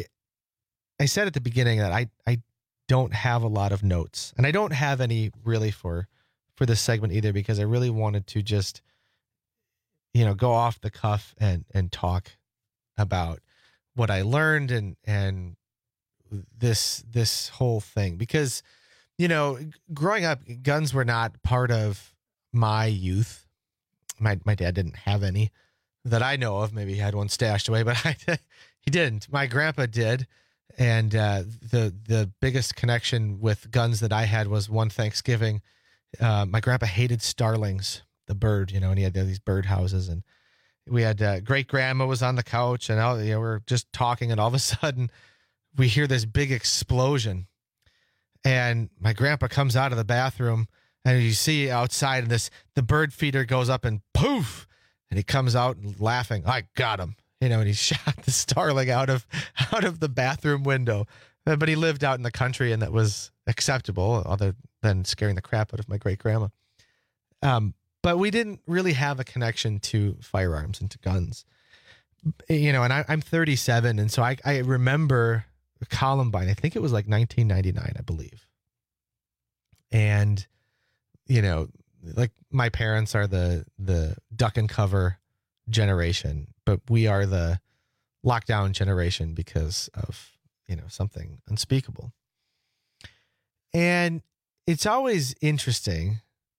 said at the beginning that I don't have a lot of notes, and I don't have any really for this segment either, because I really wanted to just go off the cuff and talk about what I learned and this whole thing, because growing up, guns were not part of my youth. My dad didn't have any that I know of. Maybe he had one stashed away, but he didn't. My grandpa did. And the biggest connection with guns that I had was one Thanksgiving. My grandpa hated starlings, the bird, and he had these bird houses, and we had great grandma was on the couch, and we're just talking, and all of a sudden we hear this big explosion, and my grandpa comes out of the bathroom, and you see outside, and the bird feeder goes up and poof, and he comes out laughing. "I got him," and he shot the starling out of the bathroom window. But he lived out in the country, and that was acceptable, other than scaring the crap out of my great grandma. But we didn't really have a connection to firearms and to guns, and I'm 37. And so I remember Columbine. I think it was like 1999, I believe. And, like my parents are the duck and cover generation, but we are the lockdown generation because of, something unspeakable. And it's always interesting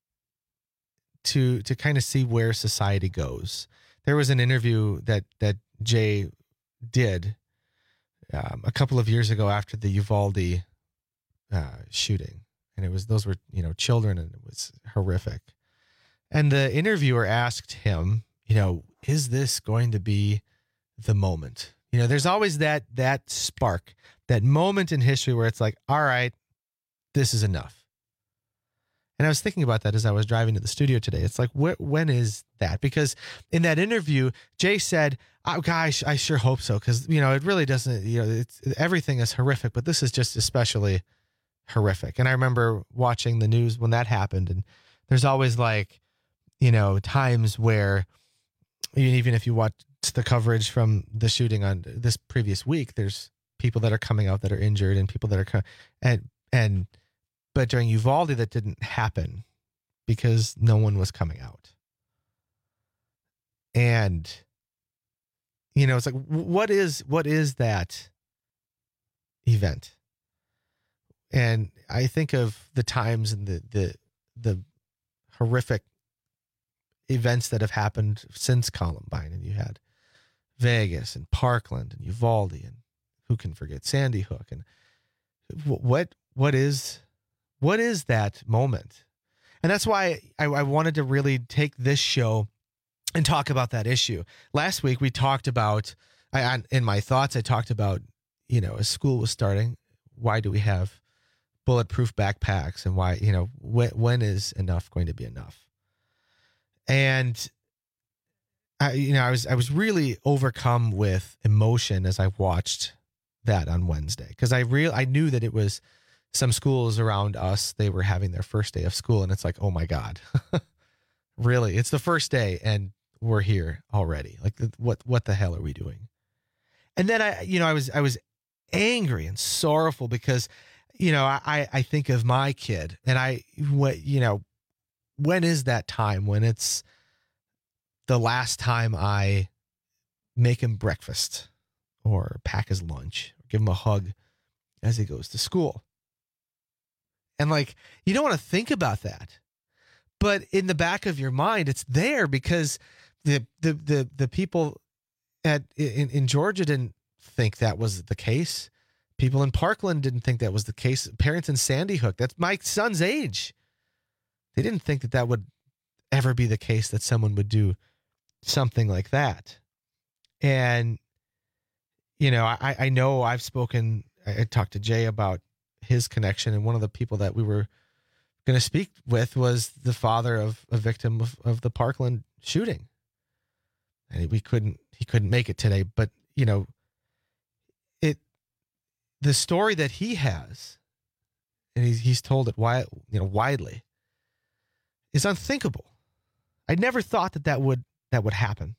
to kind of see where society goes. There was an interview that Jay did a couple of years ago after the Uvalde shooting, and those were children, and it was horrific. And the interviewer asked him, is this going to be the moment? There's always that spark, that moment in history where it's like, all right, this is enough. And I was thinking about that as I was driving to the studio today. It's like, when is that? Because in that interview, Jay said, oh, gosh, I sure hope so. Because, it really doesn't, everything is horrific, but this is just especially horrific. And I remember watching the news when that happened. And there's always times where, even if you watch the coverage from the shooting on this previous week, there's people that are coming out that are injured and people that are, but during Uvalde, that didn't happen because no one was coming out. And, it's like, what is that event? And I think of the times and the horrific events that have happened since Columbine. And you had Vegas and Parkland and Uvalde, and who can forget Sandy Hook? And what is that moment? And that's why I wanted to really take this show and talk about that issue. Last week we talked about, in my thoughts, I talked about, as school was starting, why do we have bulletproof backpacks, and why, when is enough going to be enough? And I was really overcome with emotion as I watched that on Wednesday, because I knew that it was some schools around us, they were having their first day of school, and it's like, oh my God, really? It's the first day and we're here already. Like, what the hell are we doing? And then I was angry and sorrowful because, I think of my kid, and when is that time when it's the last time I make him breakfast or pack his lunch, or give him a hug as he goes to school? And you don't want to think about that, but in the back of your mind, it's there because the people in Georgia didn't think that was the case. People in Parkland didn't think that was the case. Parents in Sandy Hook, that's my son's age, they didn't think that would ever be the case, that someone would do something like that. And, I know I've spoken, I talked to Jay about his connection, and one of the people that we were going to speak with was the father of a victim of the Parkland shooting. And he couldn't make it today, but the story that he has, and he's told it widely, is unthinkable. I never thought that would happen.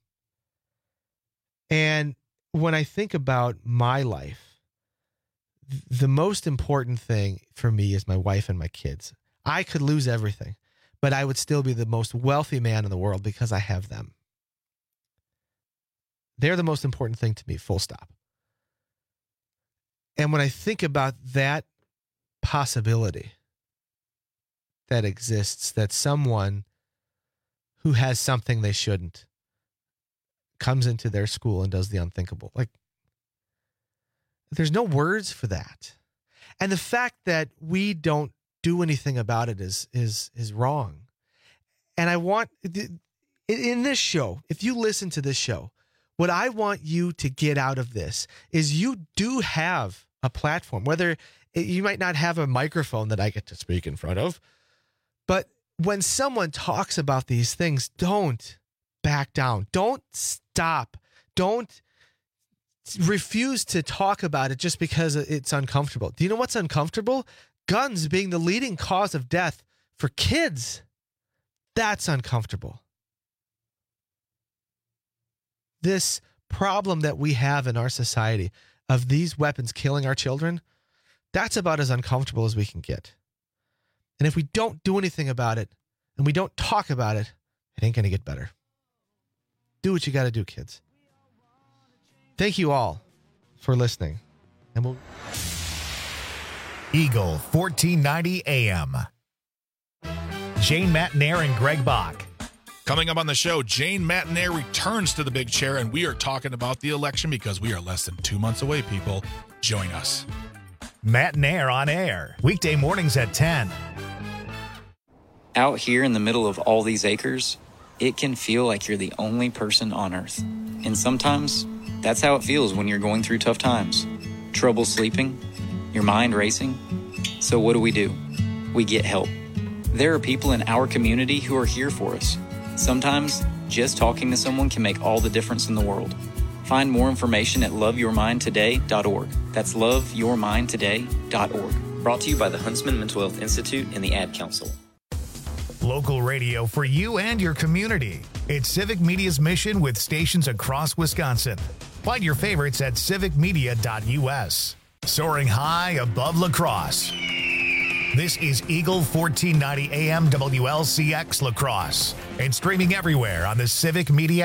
And when I think about my life, the most important thing for me is my wife and my kids. I could lose everything, but I would still be the most wealthy man in the world because I have them. They're the most important thing to me, full stop. And when I think about that possibility that exists, that someone who has something they shouldn't comes into their school and does the unthinkable, there's no words for that. And the fact that we don't do anything about it is wrong. And I want, in this show, if you listen to this show, what I want you to get out of this is you do have a platform, whether you might not have a microphone that I get to speak in front of, but when someone talks about these things, don't back down. Don't stop. Don't refuse to talk about it just because it's uncomfortable. Do you know what's uncomfortable? Guns being the leading cause of death for kids. That's uncomfortable. This problem that we have in our society of these weapons killing our children, that's about as uncomfortable as we can get. And if we don't do anything about it and we don't talk about it, it ain't going to get better. Do what you got to do, kids. Thank you all for listening. And we'll Eagle 1490 AM. Jane Matenaer and Greg Bach. Coming up on the show, Jane Matenaer returns to the big chair, and we are talking about the election because we are less than 2 months away, people. Join us. Matenaer on air, weekday mornings at 10. Out here in the middle of all these acres, it can feel like you're the only person on Earth. And sometimes, that's how it feels when you're going through tough times. Trouble sleeping, your mind racing. So what do? We get help. There are people in our community who are here for us. Sometimes, just talking to someone can make all the difference in the world. Find more information at loveyourmindtoday.org. That's loveyourmindtoday.org. Brought to you by the Huntsman Mental Health Institute and the Ad Council. Local radio for you and your community. It's Civic Media's mission with stations across Wisconsin. Find your favorites at civicmedia.us. Soaring high above La Crosse. This is Eagle 1490 AM WLCX La Crosse and streaming everywhere on the Civic Media